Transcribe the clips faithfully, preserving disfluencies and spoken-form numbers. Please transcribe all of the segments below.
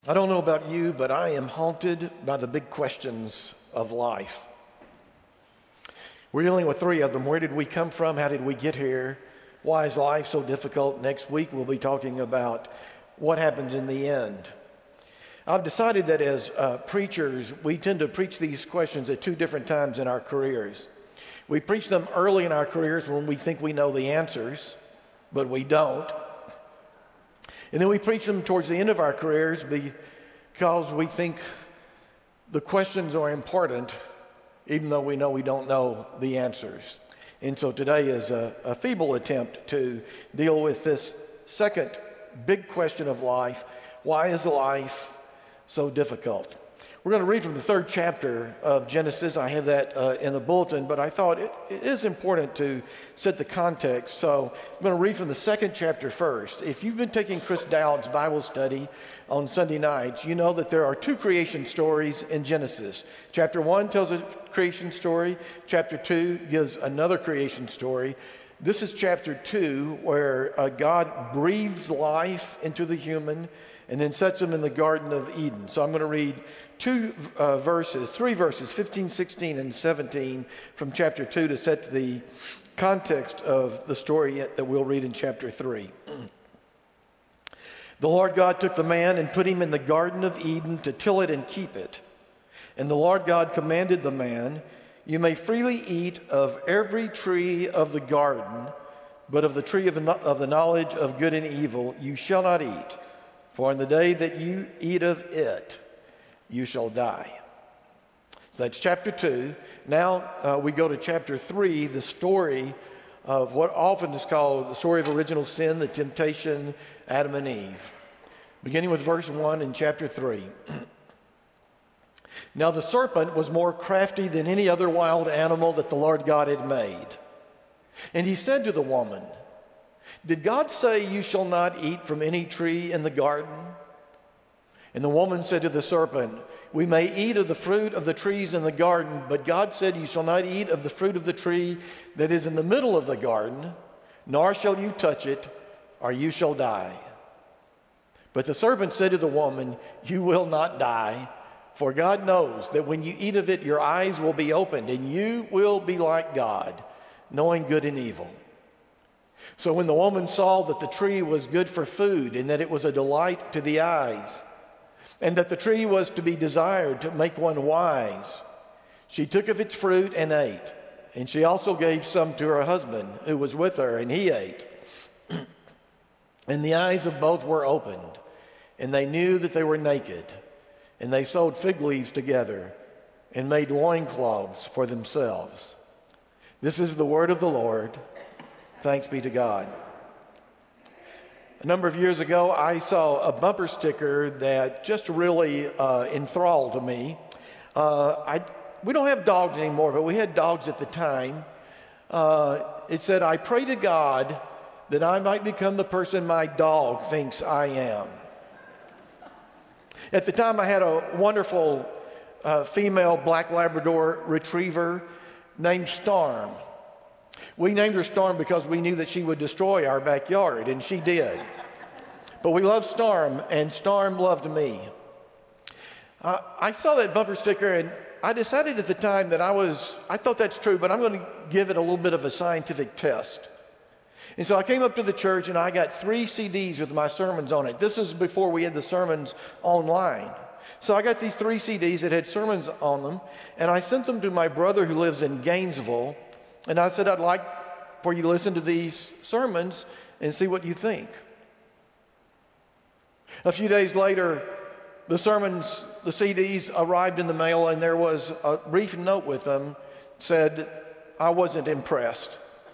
I don't know about you, but I am haunted by the big questions of life. We're dealing with three of them. Where did we come from? How did we get here? Why is life so difficult? Next week we'll be talking about what happens in the end. I've decided that as uh, preachers, we tend to preach these questions at two different times in our careers. We preach them early in our careers when we think we know the answers, but we don't. And then we preach them towards the end of our careers because we think the questions are important, even though we know we don't know the answers. And so today is a, a feeble attempt to deal with this second big question of life. Why is life so difficult? We're going to read from the third chapter of Genesis. I have that uh, in the bulletin, but I thought it, it is important to set the context. So I'm going to read from the second chapter first. If you've been taking Chris Dowd's Bible study on Sunday nights, you know that there are two creation stories in Genesis. Chapter one tells a creation story. Chapter two gives another creation story. This is chapter two, where uh, God breathes life into the human and then sets him in the Garden of Eden. So I'm going to read two uh, verses, three verses, fifteen, sixteen, and seventeen from chapter two to set the context of the story that we'll read in chapter three. The Lord God took the man and put him in the Garden of Eden to till it and keep it. And the Lord God commanded the man, "You may freely eat of every tree of the garden, but of the tree of the, of the knowledge of good and evil you shall not eat. For in the day that you eat of it, you shall die." So that's chapter two. Now uh, we go to chapter three, the story of what often is called the story of original sin, the temptation, Adam and Eve. Beginning with verse one in chapter three. Now the serpent was more crafty than any other wild animal that the Lord God had made. And he said to the woman, "Did God say you shall not eat from any tree in the garden?" And the woman said to the serpent, "We may eat of the fruit of the trees in the garden, but God said you shall not eat of the fruit of the tree that is in the middle of the garden, nor shall you touch it, or you shall die." But the serpent said to the woman, "You will not die, for God knows that when you eat of it, your eyes will be opened, and you will be like God, knowing good and evil." So when the woman saw that the tree was good for food, and that it was a delight to the eyes, and that the tree was to be desired to make one wise, she took of its fruit and ate. And she also gave some to her husband who was with her, and he ate. And the eyes of both were opened, and they knew that they were naked. And they sewed fig leaves together and made loincloths for themselves. This is the word of the Lord. Thanks be to God. A number of years ago, I saw a bumper sticker that just really uh, enthralled me. Uh, I, we don't have dogs anymore, but we had dogs at the time. Uh, it said, "I pray to God that I might become the person my dog thinks I am." At the time, I had a wonderful uh, female black Labrador retriever named Storm. We named her Storm because we knew that she would destroy our backyard, and she did. But we loved Storm, and Storm loved me. Uh, I saw that bumper sticker, and I decided at the time that I was, I thought that's true, but I'm going to give it a little bit of a scientific test. And so I came up to the church, and I got three C Ds with my sermons on it. This is before we had the sermons online. So I got these three C Ds that had sermons on them, and I sent them to my brother who lives in Gainesville. And I said, "I'd like for you to listen to these sermons and see what you think." A few days later, the sermons, the C Ds arrived in the mail, and there was a brief note with them that said, "I wasn't impressed."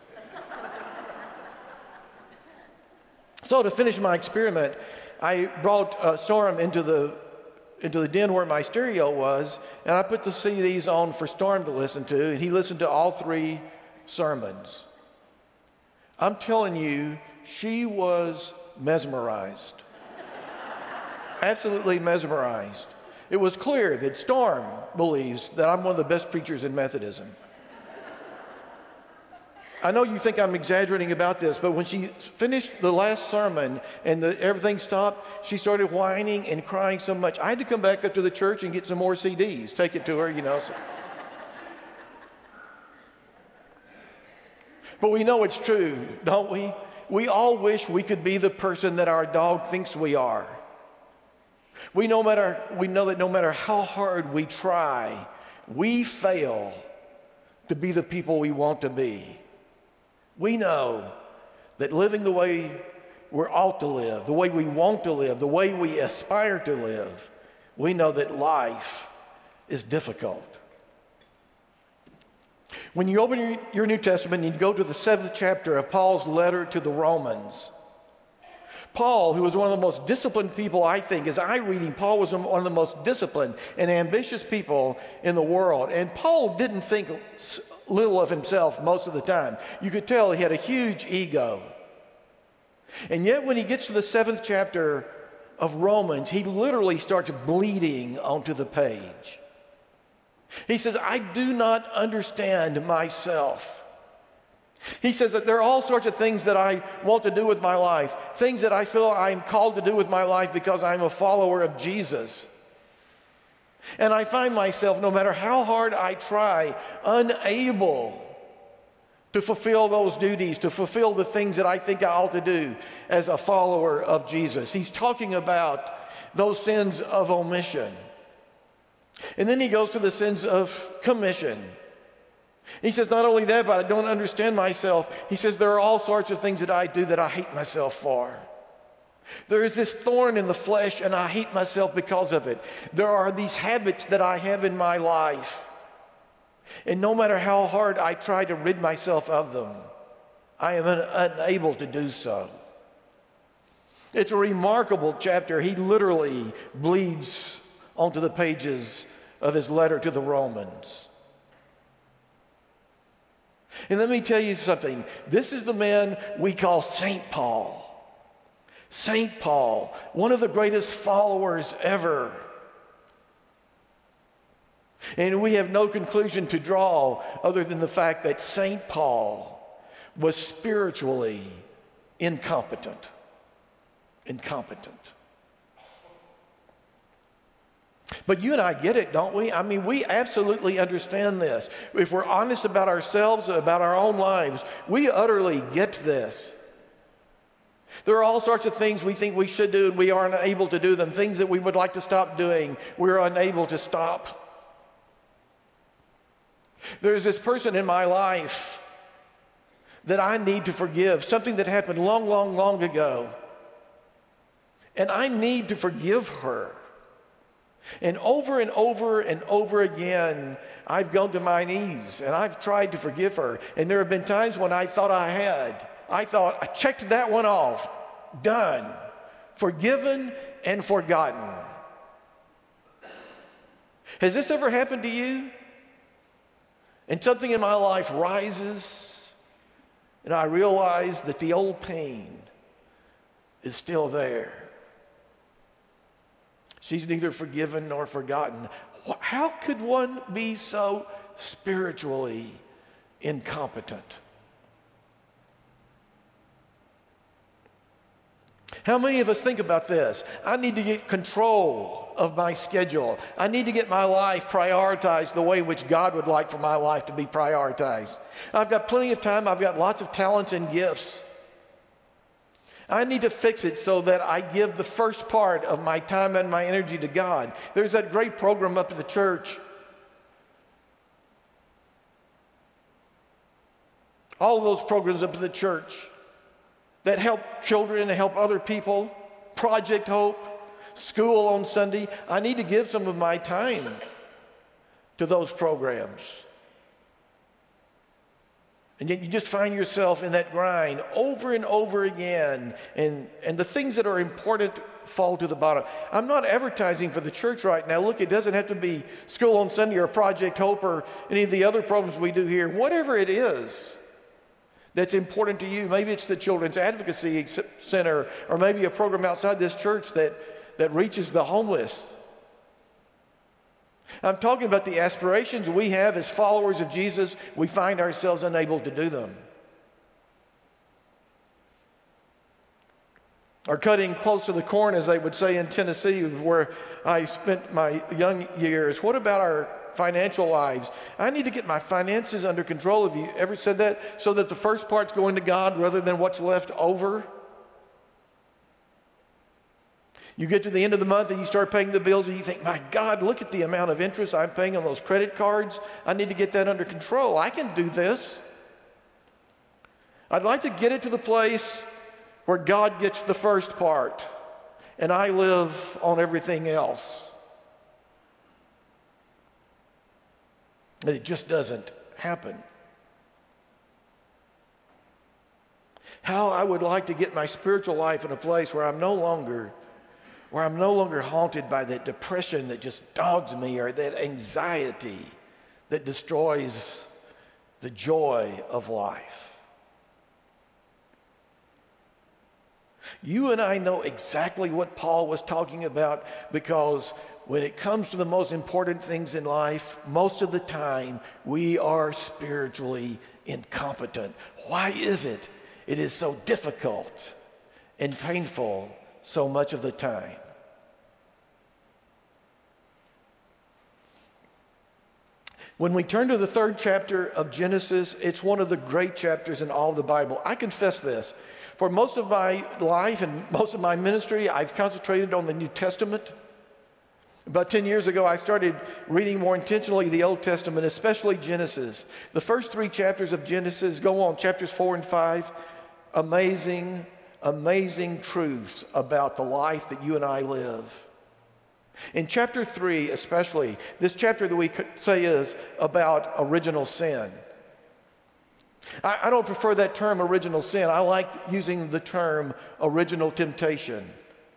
So to finish my experiment, I brought uh, Storm into the into the den where my stereo was, and I put the C Ds on for Storm to listen to, and he listened to all three sermons. I'm telling you, she was mesmerized. Absolutely mesmerized. It was clear that Storm believes that I'm one of the best preachers in Methodism. I know you think I'm exaggerating about this, but when she finished the last sermon and the, everything stopped, she started whining and crying so much. I had to come back up to the church and get some more C Ds, take it to her, you know. So. But we know it's true, don't we? We all wish we could be the person that our dog thinks we are. We, no matter, we know that no matter how hard we try, we fail to be the people we want to be. We know that living the way we're ought to live, the way we want to live, the way we aspire to live, we know that life is difficult. When you open your New Testament and you go to the seventh chapter of Paul's letter to the Romans, Paul, who was one of the most disciplined people, I think, as I read him, Paul was one of the most disciplined and ambitious people in the world. And Paul didn't think little of himself most of the time. You could tell he had a huge ego. And yet when he gets to the seventh chapter of Romans, he literally starts bleeding onto the page. He says, I do not understand myself. He says that there are all sorts of things that I want to do with my life, things that I feel I'm called to do with my life because I'm a follower of Jesus. And I find myself, no matter how hard I try, unable to fulfill those duties, to fulfill the things that I think I ought to do as a follower of Jesus. He's talking about those sins of omission. And then he goes to the sins of commission. He says, not only that, but I don't understand myself. He says, there are all sorts of things that I do that I hate myself for. There is this thorn in the flesh, and I hate myself because of it. There are these habits that I have in my life. And no matter how hard I try to rid myself of them, I am un- unable to do so. It's a remarkable chapter. He literally bleeds onto the pages of his letter to the Romans. And let me tell you something. This is the man we call Saint Paul. Saint Paul, one of the greatest followers ever. And we have no conclusion to draw other than the fact that Saint Paul was spiritually incompetent. Incompetent. But you and I get it, don't we? I mean, we absolutely understand this. If we're honest about ourselves, about our own lives, we utterly get this. There are all sorts of things we think we should do and we aren't able to do them. Things that we would like to stop doing, we're unable to stop. There's this person in my life that I need to forgive, something that happened long, long, long ago. And I need to forgive her. And over and over and over again, I've gone to my knees and I've tried to forgive her. And there have been times when I thought I had. I thought, I checked that one off. Done. Forgiven and forgotten. Has this ever happened to you? And something in my life rises, and I realize that the old pain is still there. She's neither forgiven nor forgotten. How could one be so spiritually incompetent? How many of us think about this? I need to get control of my schedule. I need to get my life prioritized the way which God would like for my life to be prioritized. I've got plenty of time. I've got lots of talents and gifts. I need to fix it so that I give the first part of my time and my energy to God. There's that great program up at the church. All of those programs up at the church that help children and help other people. Project Hope, School on Sunday. I need to give some of my time to those programs. And yet you just find yourself in that grind over and over again. And, and the things that are important fall to the bottom. I'm not advertising for the church right now. Look, it doesn't have to be School on Sunday or Project Hope or any of the other programs we do here. Whatever it is that's important to you. Maybe it's the Children's Advocacy Center, or maybe a program outside this church that, that reaches the homeless. I'm talking about the aspirations we have as followers of Jesus. We find ourselves unable to do them. or cutting close to the corn, as they would say in Tennessee, where I spent my young years. What about our financial lives? I need to get my finances under control. Have you ever said that? So that the first part's going to God rather than what's left over. You get to the end of the month and you start paying the bills and you think, my God, look at the amount of interest I'm paying on those credit cards. I need to get that under control. I can do this. I'd like to get it to the place where God gets the first part and I live on everything else. It just doesn't happen. How I would like to get my spiritual life in a place where I'm no longer, where I'm no longer haunted by that depression that just dogs me, or that anxiety that destroys the joy of life. You and I know exactly what Paul was talking about, because when it comes to the most important things in life, most of the time we are spiritually incompetent. Why is it it is so difficult and painful so much of the time? When we turn to the third chapter of Genesis, it's one of the great chapters in all of the Bible. I confess this. For most of my life and most of my ministry, I've concentrated on the New Testament. About ten years ago, I started reading more intentionally the Old Testament, especially Genesis. The first three chapters of Genesis go on, chapters four and five, amazing, amazing truths about the life that you and I live. In chapter three, especially, this chapter that we could say is about original sin. I, I don't prefer that term original sin. I like using the term original temptation.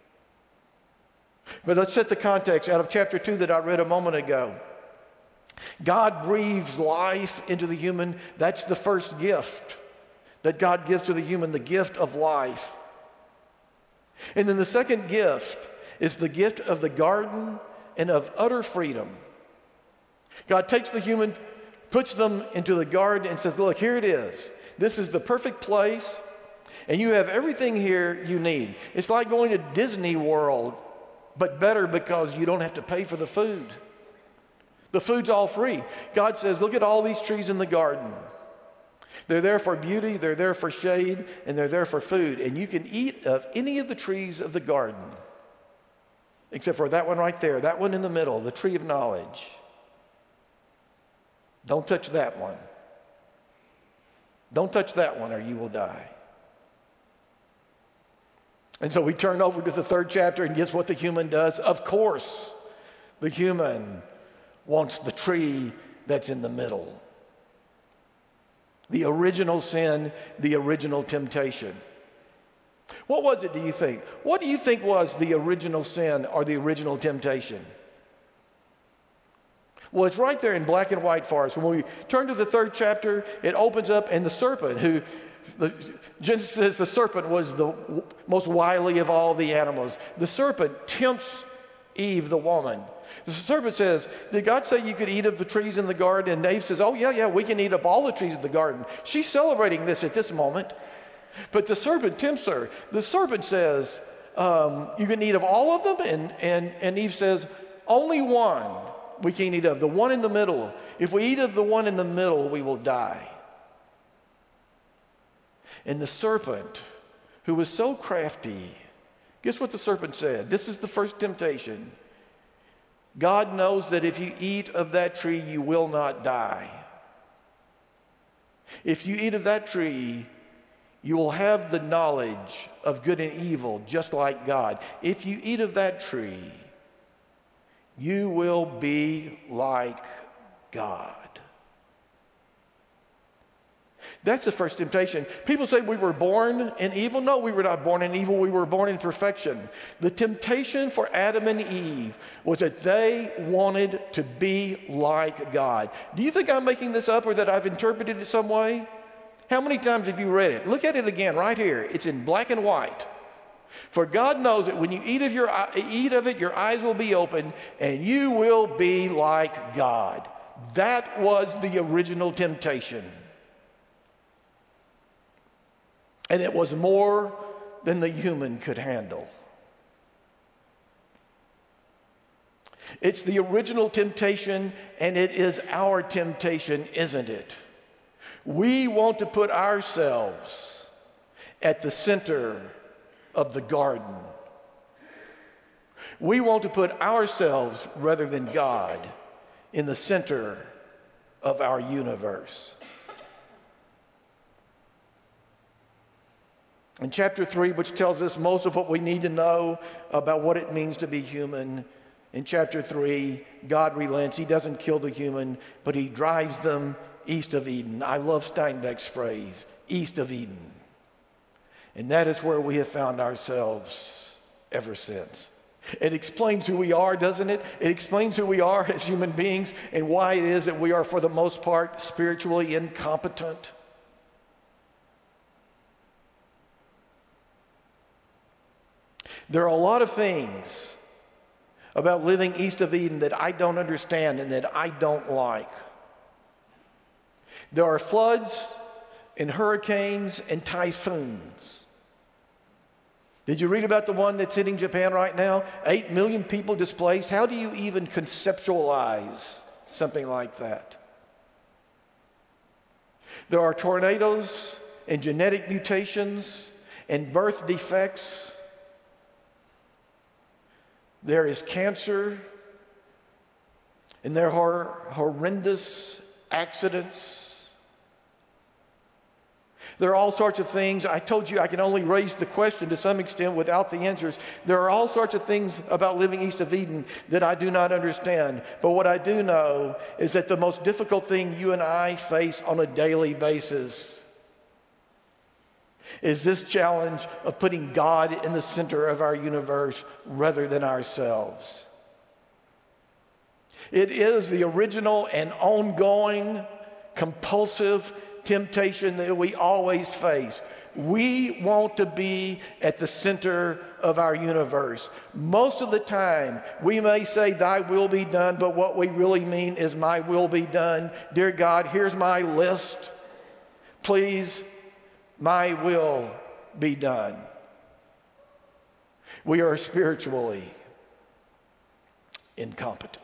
But let's set the context out of chapter two that I read a moment ago. God breathes life into the human. That's the first gift that God gives to the human, the gift of life. And then the second gift is the gift of the garden and of utter freedom. God takes the human, puts them into the garden and says, look, here it is. This is the perfect place, and you have everything here you need. It's like going to Disney World, but better because you don't have to pay for the food. The food's all free. God says, look at all these trees in the garden. They're there for beauty, they're there for shade, and they're there for food. And you can eat of any of the trees of the garden, except for that one right there, that one in the middle, the tree of knowledge. Don't touch that one. Don't touch that one or you will die. And so we turn over to the third chapter, and guess what the human does? Of course, the human wants the tree that's in the middle. The original sin, the original temptation. What was it, do you think? What do you think was the original sin or the original temptation? Well, it's right there in black and white for us. When we turn to the third chapter, it opens up, and the serpent, who the, Genesis says the serpent was the most wily of all the animals. The serpent tempts Eve, the woman. The serpent says, did God say you could eat of the trees in the garden? And Eve says, oh, yeah, yeah, we can eat of all the trees in the garden. She's celebrating this at this moment. But the serpent tempts her. The serpent says, um, you can eat of all of them? And, and, and Eve says, only one we can't eat of, the one in the middle. If we eat of the one in the middle, we will die. And the serpent, who was so crafty, guess what the serpent said? This is the first temptation. God knows that if you eat of that tree, you will not die. If you eat of that tree, you will have the knowledge of good and evil, just like God. If you eat of that tree, you will be like God. That's the first temptation. People say we were born in evil. No, we were not born in evil. We were born in perfection. The temptation for Adam and Eve was that they wanted to be like God. Do you think I'm making this up or that I've interpreted it some way? How many times have you read it? Look at it again right here. It's in black and white. For God knows that when you eat of, your, eat of it, your eyes will be open and you will be like God. That was the original temptation. And it was more than the human could handle. It's the original temptation, and it is our temptation, isn't it? We want to put ourselves at the center of the garden. We want to put ourselves, rather than God, in the center of our universe. In chapter three, which tells us most of what we need to know about what it means to be human, in chapter three, God relents. He doesn't kill the human, but he drives them east of Eden. I love Steinbeck's phrase, east of Eden. And that is where we have found ourselves ever since. It explains who we are, doesn't it? It explains who we are as human beings and why it is that we are, for the most part, spiritually incompetent. There are a lot of things about living east of Eden that I don't understand and that I don't like. There are floods and hurricanes and typhoons. Did you read about the one that's hitting Japan right now? Eight million people displaced. How do you even conceptualize something like that? There are tornadoes and genetic mutations and birth defects. There is cancer, and there are horrendous accidents. There are all sorts of things. I told you I can only raise the question to some extent without the answers. There are all sorts of things about living east of Eden that I do not understand. But what I do know is that the most difficult thing you and I face on a daily basis is this challenge of putting God in the center of our universe rather than ourselves. It is the original and ongoing compulsive temptation that we always face. We want to be at the center of our universe. Most of the time, we may say, "Thy will be done," but what we really mean is, "My will be done." Dear God, here's my list. Please, my will be done. We are spiritually incompetent.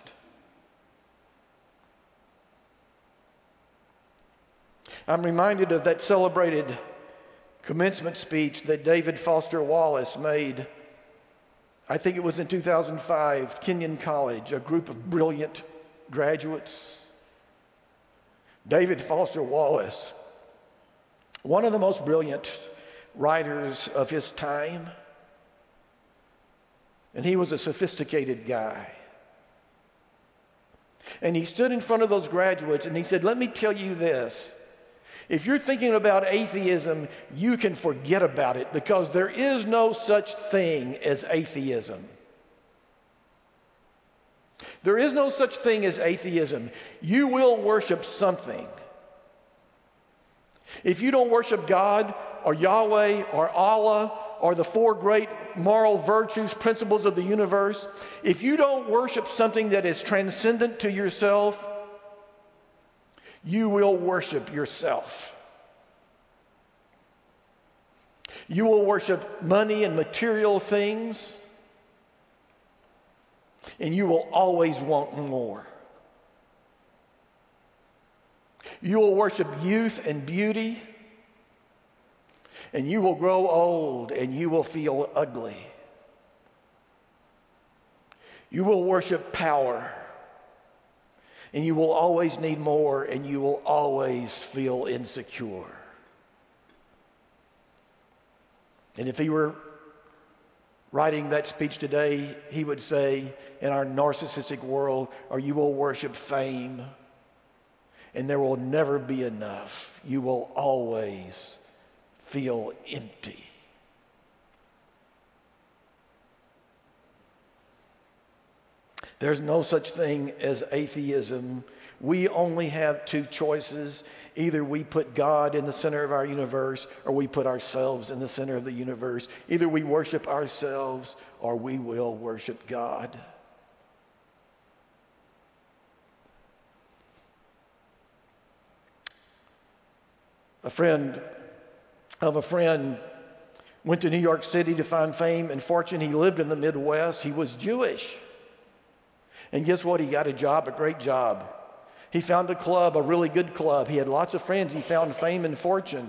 I'm reminded of that celebrated commencement speech that David Foster Wallace made. I think it was in two thousand five, Kenyon College, a group of brilliant graduates. David Foster Wallace, one of the most brilliant writers of his time, and he was a sophisticated guy. And he stood in front of those graduates and he said, "Let me tell you this. If you're thinking about atheism, you can forget about it, because there is no such thing as atheism. There is no such thing as atheism. You will worship something. If you don't worship God or Yahweh or Allah or the four great moral virtues, principles of the universe, if you don't worship something that is transcendent to yourself, you will worship yourself. You will worship money and material things, and you will always want more. You will worship youth and beauty, and you will grow old and you will feel ugly. You will worship power, and you will always need more, and you will always feel insecure. And if he were writing that speech today, he would say, in our narcissistic world, or you will worship fame, and there will never be enough. You will always feel empty. There's no such thing as atheism. We only have two choices. Either we put God in the center of our universe, or we put ourselves in the center of the universe. Either we worship ourselves, or we will worship God. A friend of a friend Went to New York City to find fame and fortune. He lived in the Midwest. He was Jewish. And guess what? He got a job, a great job. He found a club, a really good club. He had lots of friends. He found fame and fortune.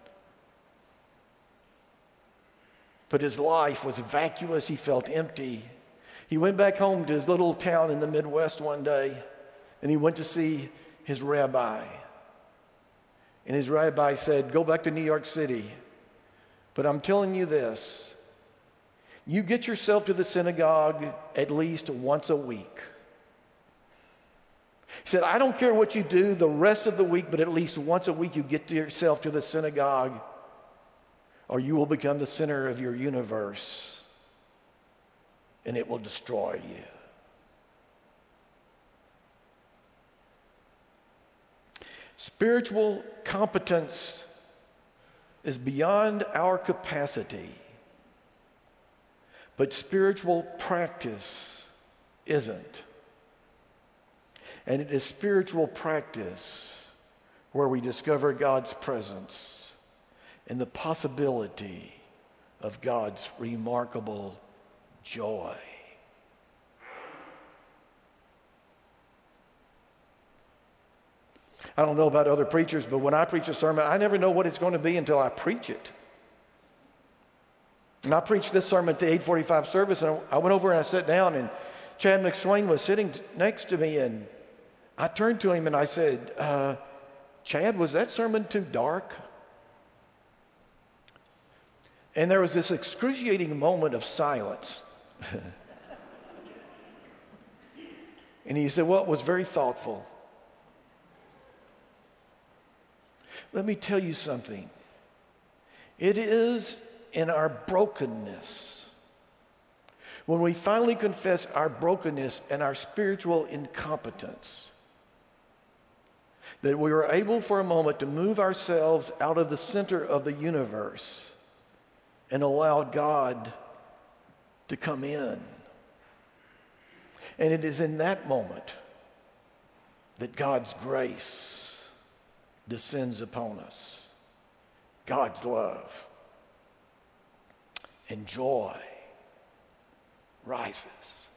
But his life was vacuous. He felt empty. He went back home to his little town in the Midwest one day, and he went to see his rabbi. And his rabbi said, go back to New York City. But I'm telling you this, you get yourself to the synagogue at least once a week. He said, I don't care what you do the rest of the week, but at least once a week you get yourself to the synagogue, or you will become the center of your universe, and it will destroy you. Spiritual competence is beyond our capacity, but spiritual practice isn't. And it is spiritual practice where we discover God's presence and the possibility of God's remarkable joy. I don't know about other preachers, but when I preach a sermon, I never know what it's going to be until I preach it. And I preached this sermon at the eight forty-five service, and I went over and I sat down, and Chad McSwain was sitting t- next to me, and I turned to him and I said, uh, Chad, was that sermon too dark? And there was this excruciating moment of silence. And he said, well, it was very thoughtful. Let me tell you something. It is in our brokenness, when we finally confess our brokenness and our spiritual incompetence, that we are able for a moment to move ourselves out of the center of the universe and allow God to come in. And it is in that moment that God's grace descends upon us, God's love and joy rises.